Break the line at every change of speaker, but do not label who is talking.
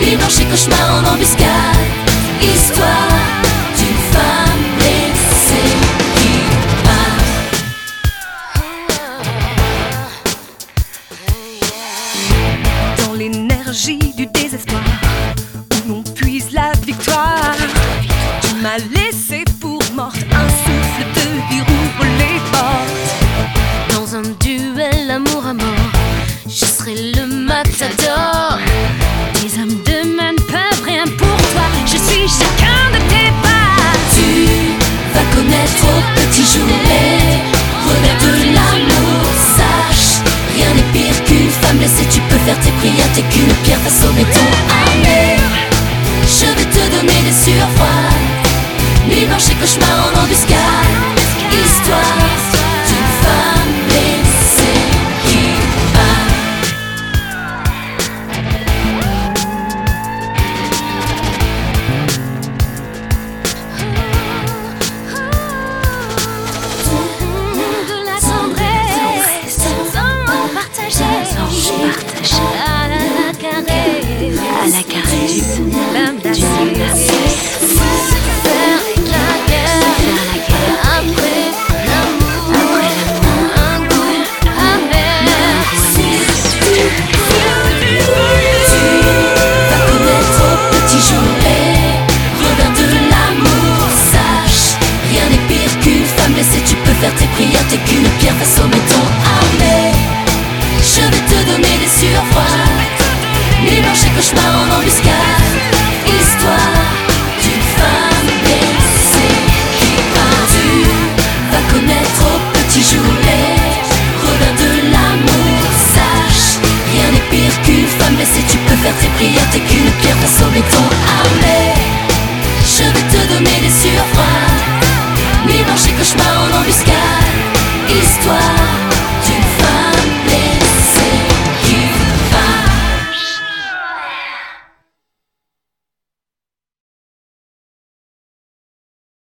Nuit blanche et cauchemar en embuscade. Histoire d'une femme blessée qui
part. Dans l'énergie du désespoir, où l'on puise la victoire, tu m'as laissé pour morte, un souffle de vie rouvre les portes.
Dans un duel amour à mort, je serai le matador.
Tes hommes de main ne peuvent rien pour toi, je suis chacun de tes pas.
Tu vas connaître au petit jour les revers de l'amour. Sache, rien n'est pire qu'une femme blessée. Tu peux faire tes prières, t'es qu'une pierre face au béton armé. Je vais te donner des sueurs froides. Nuit blanche et cauchemar en embuscade. Histoire d'une femme blessée qui part.
De la tendresse, sans partager, à la caresse, l'âme d'acier. Faire la guerre, après l'amour, un goût amer.
Tu vas connaître au petit jour les revers de l'amour. Sache, rien n'est pire qu'une femme blessée. Tu peux faire tes prières, t'es qu'une pierre face au béton armé. Je vais te donner des sueurs froides. Nuit blanche et cauchemar en embuscade. Histoire d'une femme blessée qui part. Tu vas connaître au petit jour les revers de l'amour. Sache, rien n'est pire qu'une femme blessée. Tu peux faire tes prières, t'es qu'une pierre face au béton armé.